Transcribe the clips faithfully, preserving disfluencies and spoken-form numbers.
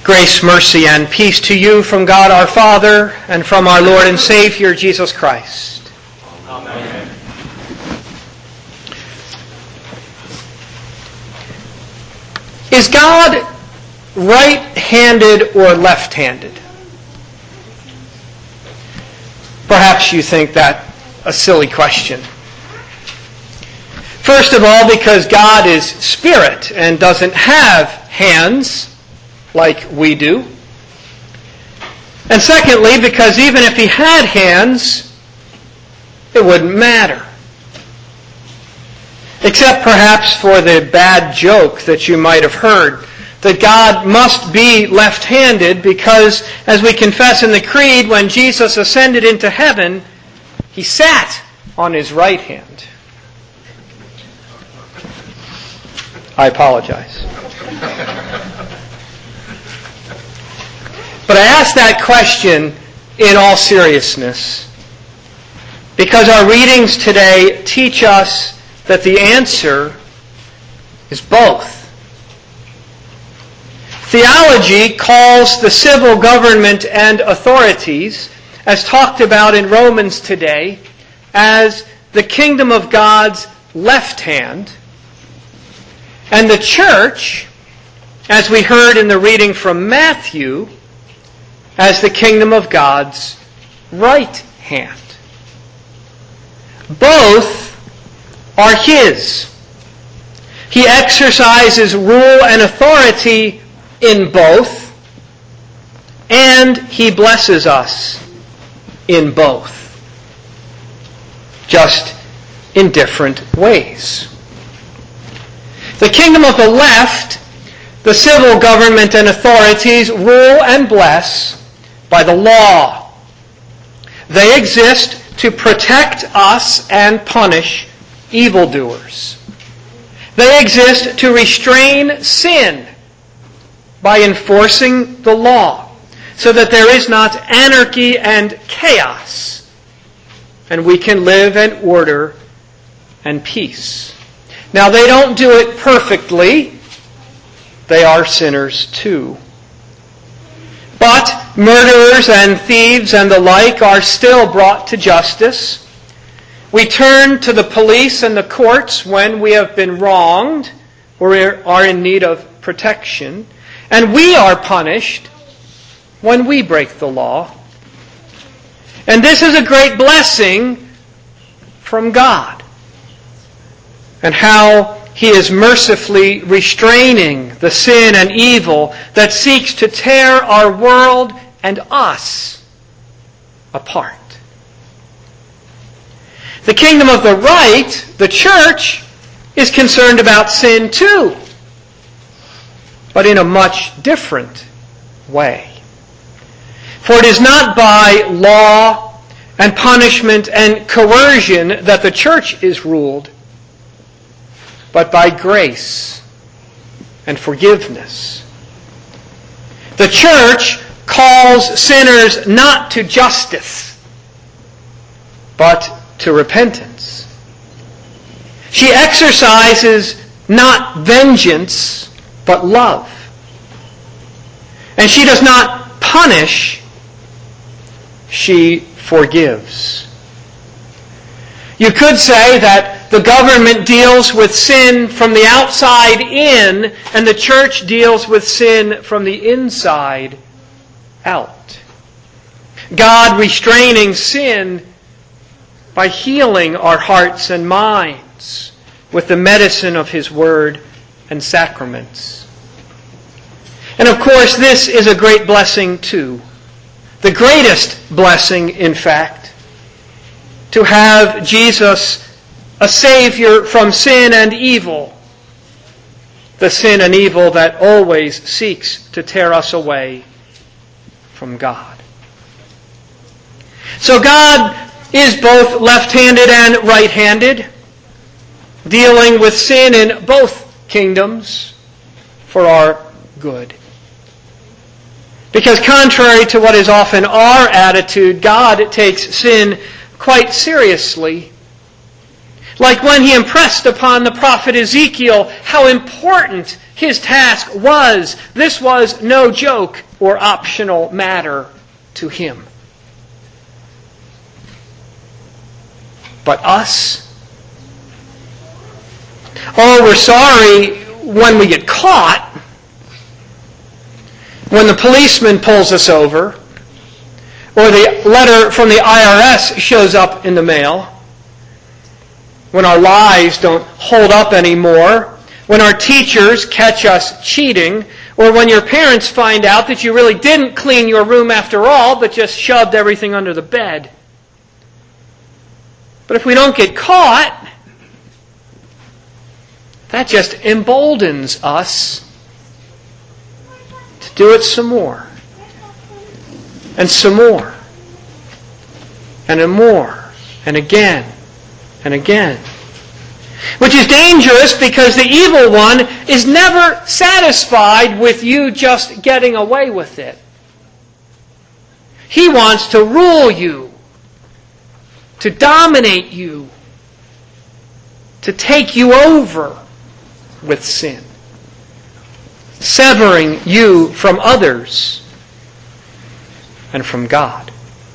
Grace, mercy, and peace to you from God our Father and from our Lord and Savior, Jesus Christ. Amen. Is God right-handed or left-handed? Perhaps you think that a silly question. First of all, because God is spirit and doesn't have hands like we do. And secondly, because even if he had hands, it wouldn't matter. Except perhaps for the bad joke that you might have heard, that God must be left-handed because, as we confess in the Creed, when Jesus ascended into heaven, he sat on his right hand. I apologize. But I ask that question in all seriousness because our readings today teach us that the answer is both. Theology calls the civil government and authorities, as talked about in Romans today, as the kingdom of God's left hand, and the church, as we heard in the reading from Matthew, as the kingdom of God's right hand. Both are his. He exercises rule and authority in both, and he blesses us in both, just in different ways. The kingdom of the left, the civil government and authorities, rule and bless by the law. They exist to protect us and punish evildoers. They exist to restrain sin by enforcing the law, so that there is not anarchy and chaos, and we can live in order and peace. Now, they don't do it perfectly. They are sinners too. But murderers and thieves and the like are still brought to justice. We turn to the police and the courts when we have been wronged or are in need of protection. And we are punished when we break the law. And this is a great blessing from God. And how he is mercifully restraining the sin and evil that seeks to tear our world and us apart. The kingdom of the right, the church, is concerned about sin too, but in a much different way. For it is not by law and punishment and coercion that the church is ruled, but by grace and forgiveness. The church calls sinners not to justice, but to repentance. She exercises not vengeance, but love. And she does not punish, she forgives. You could say that the government deals with sin from the outside in, and the church deals with sin from the inside out. God restraining sin by healing our hearts and minds with the medicine of his word and sacraments. And of course, this is a great blessing too. The greatest blessing, in fact, to have Jesus, a Savior from sin and evil, the sin and evil that always seeks to tear us away from God. So God is both left-handed and right-handed, dealing with sin in both kingdoms for our good. Because contrary to what is often our attitude, God takes sin quite seriously. Like when he impressed upon the prophet Ezekiel how important His task was, this was no joke or optional matter to Him. But us? Oh, we're sorry when we get caught, when the policeman pulls us over, or the letter from the I R S shows up in the mail, when our lives don't hold up anymore, when our teachers catch us cheating, or when your parents find out that you really didn't clean your room after all, but just shoved everything under the bed. But if we don't get caught, that just emboldens us to do it some more, and some more, and a more, and again, and again. Which is dangerous because the evil one is never satisfied with you just getting away with it. He wants to rule you, to dominate you, to take you over with sin, severing you from others and from God.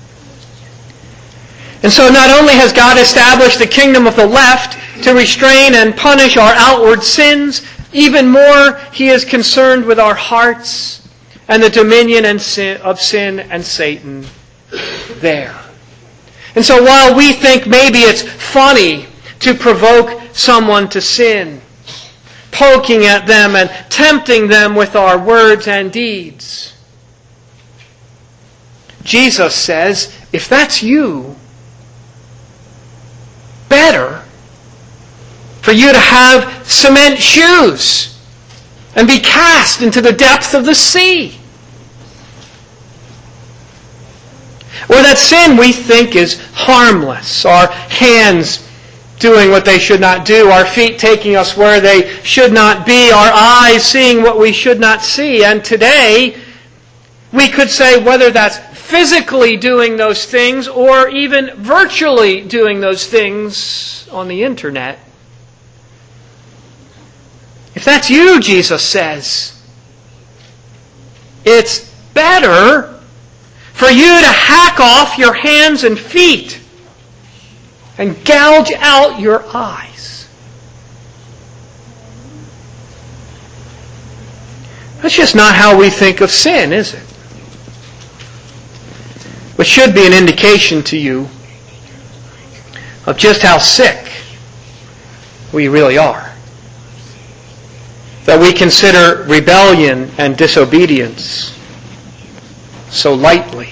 And so not only has God established the kingdom of the left to restrain and punish our outward sins, even more He is concerned with our hearts and the dominion and sin, of sin and Satan there. And so while we think maybe it's funny to provoke someone to sin, poking at them and tempting them with our words and deeds, Jesus says, if that's you, better for you to have cement shoes and be cast into the depths of the sea. Or that sin we think is harmless, our hands doing what they should not do, our feet taking us where they should not be, our eyes seeing what we should not see. And today, we could say whether that's physically doing those things or even virtually doing those things on the internet. If that's you, Jesus says, it's better for you to hack off your hands and feet and gouge out your eyes. That's just not how we think of sin, is it? Which should be an indication to you of just how sick we really are. That we consider rebellion and disobedience so lightly,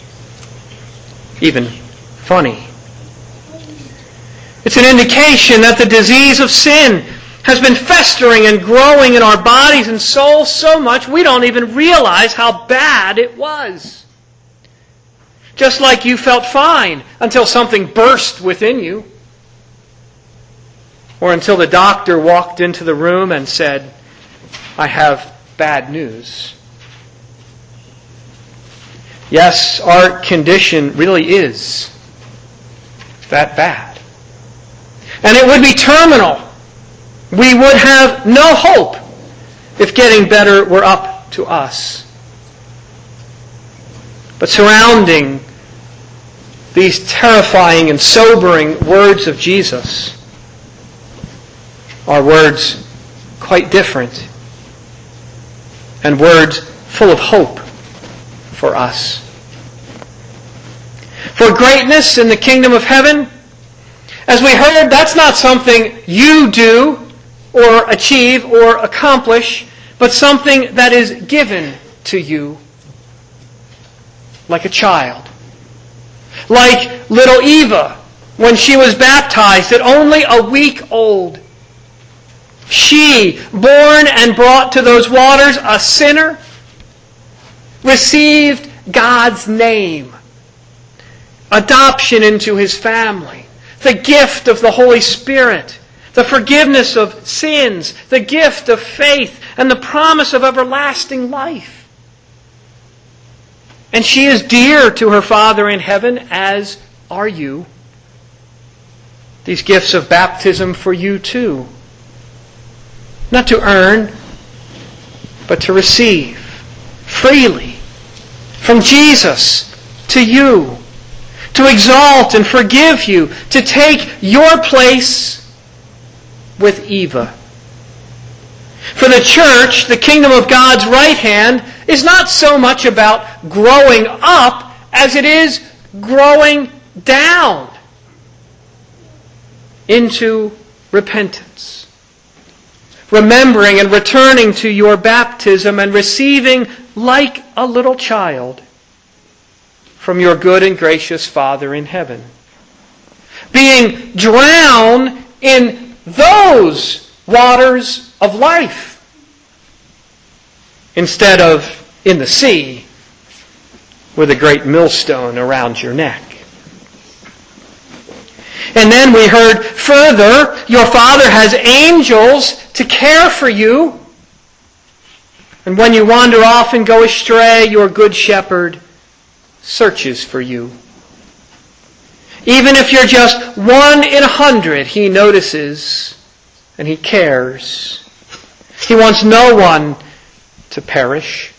even funny. It's an indication that the disease of sin has been festering and growing in our bodies and souls so much we don't even realize how bad it was. Just like you felt fine until something burst within you. Or until the doctor walked into the room and said, I have bad news. Yes, our condition really is that bad. And it would be terminal. We would have no hope if getting better were up to us. But surrounding these terrifying and sobering words of Jesus are words quite different and words full of hope for us. For greatness in the kingdom of heaven, as we heard, that's not something you do or achieve or accomplish, but something that is given to you like a child. Like little Eva, when she was baptized at only a week old. She, born and brought to those waters a sinner, received God's name, adoption into His family, the gift of the Holy Spirit, the forgiveness of sins, the gift of faith, and the promise of everlasting life. And she is dear to her Father in heaven, as are you. These gifts of baptism for you too. Not to earn, but to receive freely from Jesus to you, to exalt and forgive you, to take your place with Eva. For the church, the kingdom of God's right hand is not so much about growing up as it is growing down into repentance. Remembering and returning to your baptism and receiving like a little child from your good and gracious Father in heaven. Being drowned in those waters of life instead of in the sea with a great millstone around your neck. And then we heard further, your Father has angels to care for you. And when you wander off and go astray, your good shepherd searches for you. Even if you're just one in a hundred, he notices and he cares. He wants no one to perish.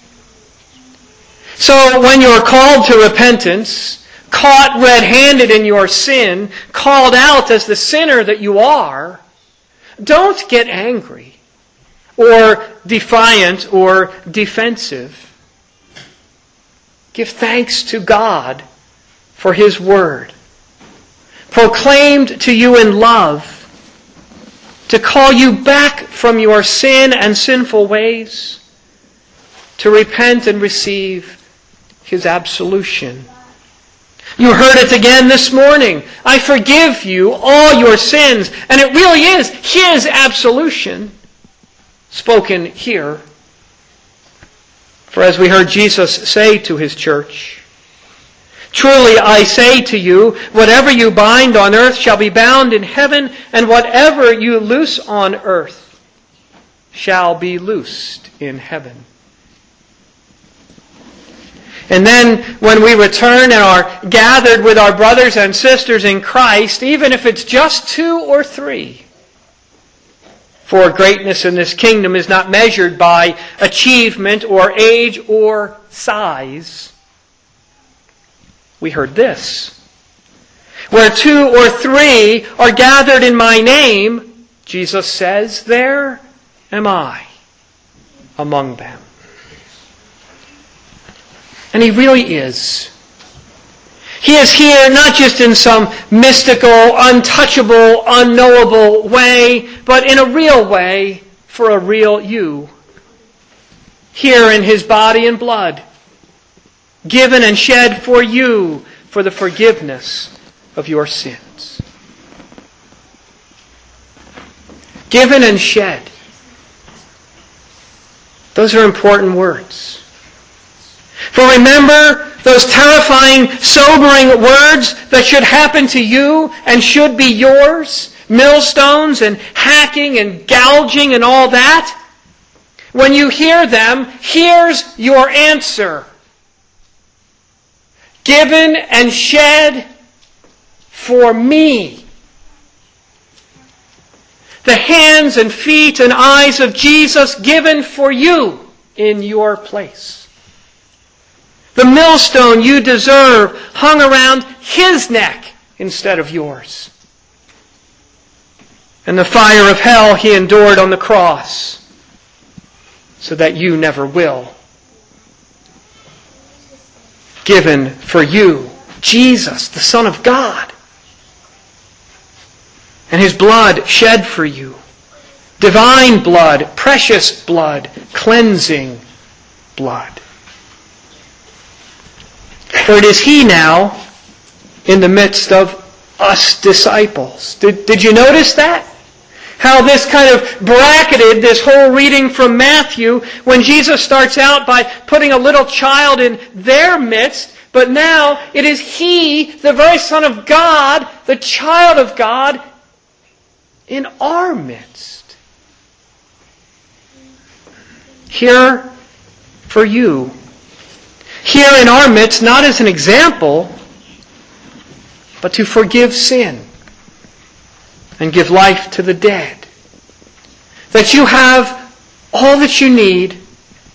So when you're called to repentance, caught red-handed in your sin, called out as the sinner that you are, don't get angry or defiant or defensive. Give thanks to God for His Word, proclaimed to you in love, to call you back from your sin and sinful ways, to repent and receive His absolution. You heard it again this morning. I forgive you all your sins. And it really is His absolution spoken here. For as we heard Jesus say to His church, truly I say to you, whatever you bind on earth shall be bound in heaven, and whatever you loose on earth shall be loosed in heaven. And then when we return and are gathered with our brothers and sisters in Christ, even if it's just two or three, for greatness in this kingdom is not measured by achievement or age or size. We heard this. Where two or three are gathered in my name, Jesus says, there am I among them. And He really is. He is here not just in some mystical, untouchable, unknowable way, but in a real way for a real you. Here in His body and blood, given and shed for you for the forgiveness of your sins. Given and shed. Those are important words. For remember those terrifying, sobering words that should happen to you and should be yours? Millstones and hacking and gouging and all that? When you hear them, here's your answer. Given and shed for me. The hands and feet and eyes of Jesus given for you in your place. The millstone you deserve hung around His neck instead of yours. And the fire of hell He endured on the cross so that you never will. Given for you, Jesus, the Son of God. And His blood shed for you. Divine blood, precious blood, cleansing blood. For it is He now in the midst of us disciples. Did, did you notice that? How this kind of bracketed this whole reading from Matthew when Jesus starts out by putting a little child in their midst, but now it is He, the very Son of God, the child of God, in our midst. Here for you. Here in our midst, not as an example, but to forgive sin and give life to the dead. That you have all that you need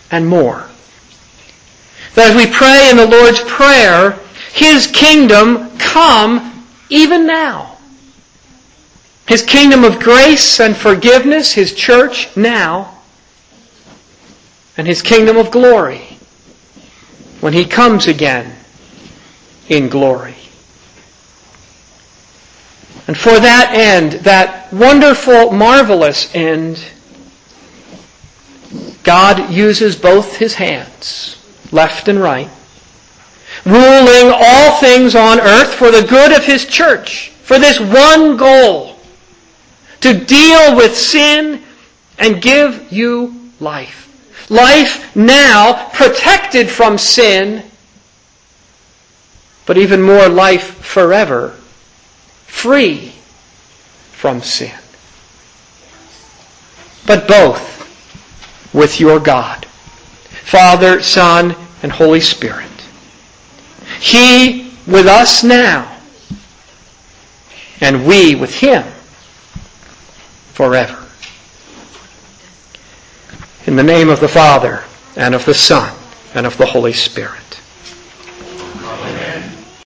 and more. That as we pray in the Lord's Prayer, His kingdom come even now. His kingdom of grace and forgiveness, His church now, and His kingdom of glory when He comes again in glory. And for that end, that wonderful, marvelous end, God uses both His hands, left and right, ruling all things on earth for the good of His church, for this one goal, to deal with sin and give you life. Life now protected from sin, but even more life forever, free from sin. But both with your God, Father, Son, and Holy Spirit. He with us now, and we with Him forever. In the name of the Father, and of the Son, and of the Holy Spirit.